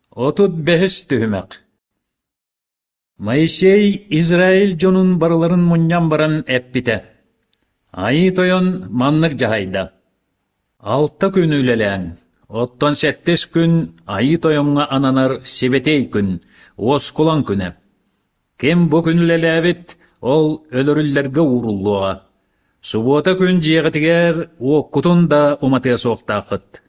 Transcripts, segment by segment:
Otut behes tühümek. Моисей Израиль жонун барыларын муньян баран эппите. Айы тойон маннык жахайда. 6 күн үлелән. Оттон 7 күн айы тойонга ананар себетей күн, оскулан күнә. Кем бу күн үлеләбит, ол өлөрүлләргә уруллуга. Субота күн жиегетигер оккутун да уматыя соқтақыт.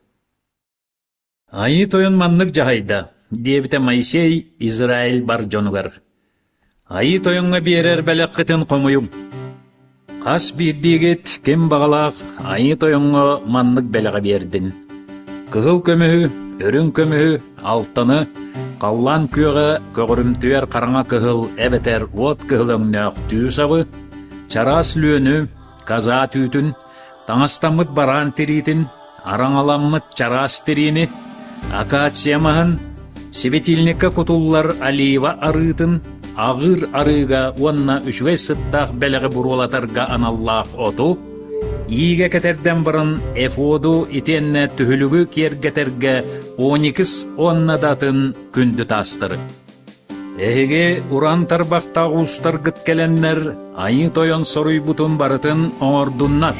Айы тойон маннык жахайда, дебите Моисей Израиль бар жонугар. Айы тойонга берер бәләккетін қомуюм. Қас бирдигет кем бағалақ айы тойонга маннык бәләға бердин. Кығыл көміхі, өрін көміхі, алтыны, қаллан күйеға көғірімтуер қараңа кығыл әбетер от кығылыңнақ түйісавы, чарас лүйіні, каза түйтін, таңастамыт баран теритін, араңаламмыт чарас терини, акациямахын, себетилникка кутуллар алиева арытын, ағыр арыға онна үшвей сыттақ бәліғі бұрулатарға аналлақ оту, иге кетерден бұрын эфоду итенне түхілігі кергетерге 12 онна датын күнді тастыры. Эге уран тарбақта ұстар гыткеленнер айы тойон соруй бұтын барытын оңордуннар.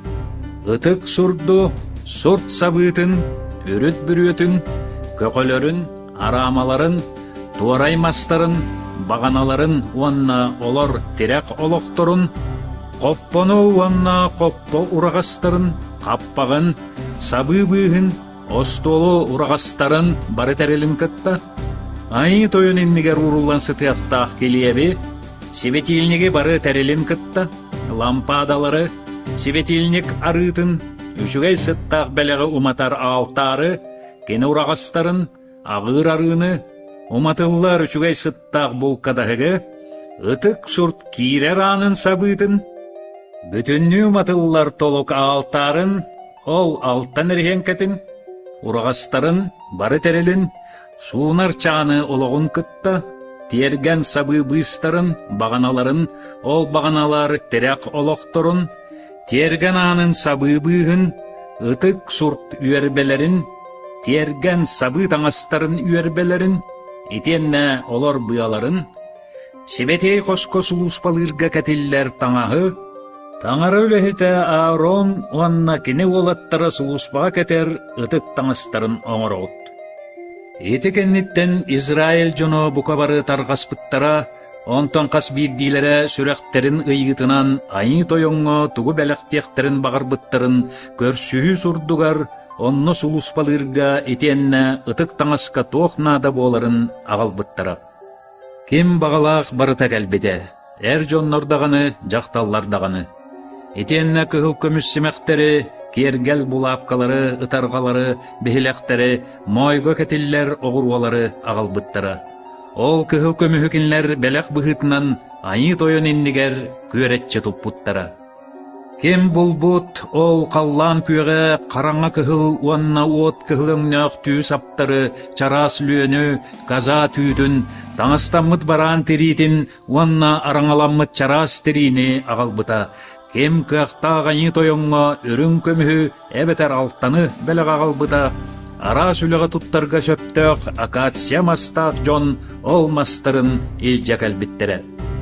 Үтік сурду, сурт сабытын, үріт бүрөтін, көкөлөрін, арамаларын, туараймастарын, бағаналарын онна олар терек олоқторын, қоппону онна қоппо урағастарын, қаппағын, сабы бұғын, остолу урағастарын бары тәрелін кітті. Айы тойын еннігер урулан сытықтақ келиебе, себетилнеге бары тәрелін кітті, лампадалары, себетилнек арытын, үшігей сыттақ бәліғі уматар алтары, кені урағастарын, ағыр арыны, уматыллар үшігей сыттақ болқадағығы, ытық сұрт кирер анын сабытын, бүтінні уматыллар толық алтарын, ол алттан әрхенкетін, урағастарын бары тәрелін, суынар чаны олығын кытта, терген сабы бұйыстарын, бағаналарын, ол бағаналар терек олықтырын, терген анын сабы бұйығын, ытық сұрт үйербелерін, терген сабы таңастарын үйербелерін, итенне олар бұяларын, себетей қосқос ұлыспалырға кәтеллер таңағы, таңары өліхіті Аарон онна кені олаттары сұлыспаға кәтер ытық таңастарын оңыр от. Етекенниттен Израиль жоно бұқабары тарғаспыттара, онтон қас бирдилері сүрәқтерін ұйғытынан айы тойонға тұғы бәліқтектерін бағарбыттарын көрсүйі сұрдуғар, онны сұлыспалырға етенне ытық таңасқа тоқнада боларын ағалбыттара. Кем бағалақ барыта кәлбеде, әр жоннордағаны, жақталлардағаны. Етенне кығыл көміс семектері, кергел булапкалары, ытарғалары, бехилектері, мойғы кәтиллер оғырвалары ағалбыттара. Ол кығыл көміхікінлер бәләқ бұғытынан айы тойын еннігер көретчі тұппыттара. Кем бұлбұт, ол қаллан күйеге қараңа кығыл, уанна от кығылыңнақ түй саптары, чарас лүйіні, каза түйдің, таңыстамыт баран теритін, уанна араңаламыт чарас терини ағалбыта. Кем кықтақ айы тойонға өрін көміхі әбетер алтаны бәліғ ағалбыта. Ара сүліға тұттарға сөптіқ акация мастақ жон ол мастырын илжек әлбіттері.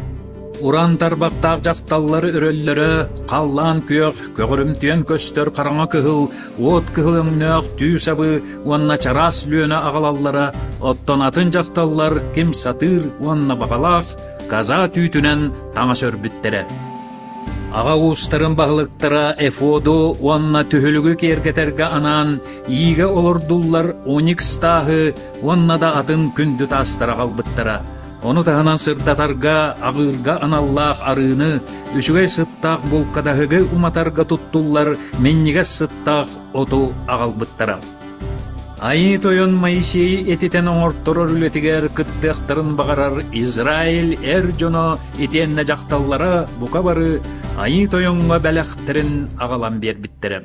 Уран тарбақтақ жақталлары өрөллері, қаллан күйеқ, көгірімтен көстер қараңа кығыл, от кығылыңнақ түй сабы, уанна чарас лүйіні ағалаллары, оттон атын жақталлар кем сатыр, уанна бағалақ, каза түйтінен таңа сөрбіттері. Аға ұстарын бағылықтыра эфоду, уанна түхілігі кергетерге анан, иге олырдуллар 12 тағы, уанна да атын күнді тастыра қалбыттыра. Оны тағынан сырдатарға, ағырға аналлақ арыны, үшігей сыттақ болқадағығы уматарға тұттулар, меннеге сыттақ оту ағалбыттыра. Айы тойын Моисей ететен оңырттырыр үлетігер күттіқтірін бағарар Израиль әр жоно етенне жақталлара бұқа бары айы тойынға бәліқтірін ағалан бербіттірі.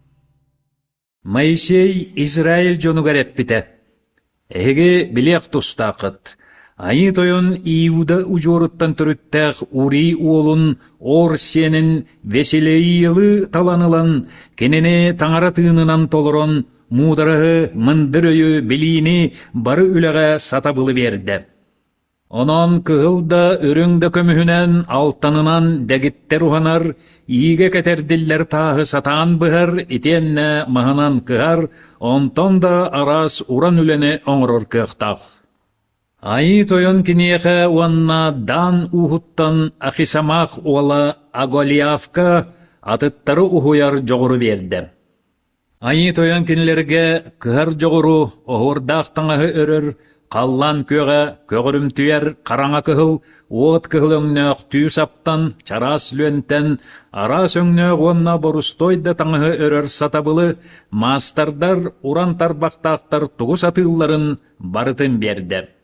Моисей Израиль жону гәреппіті. Эге білек тұстақыт. Айы тойын Иуда ұжорыттан түріттәқ ұри олын ор сенін веселейілі таланылан, кенене таңара тыынынан толырын, мударыһы, мындыр өйү, билини бары үлэҕэ сатабылы берді. Онон кыһылда өрөңдө көмүһүнэн алтанынан дэгиттер уханар, ииге кетердиллер тааһы сатаан быһар, итиэннэ маһынан кыһар, онтон да арас уран үлэни оҥорор кыахтах. Айы тойон киниэхэ уанна дан уһуттан Ахисамах уола Аголиавка атыттары уһуяр жоҕуру биэрдэ. Айы тойон кинилерге кыһар жоҕуру оһуордаах таҥаһы өрөр, қаллан көҕө, көгөрүмтүер, қараңа кыһыл, уот кыһыл өҥнөөх түү саптан, чарас лүөнтэн, арас өҥнөөх уонна борустойда таҥаһы өрөр сатабылы, маастардар уран тарбахтаахтар тугус атыылларын барытын берді.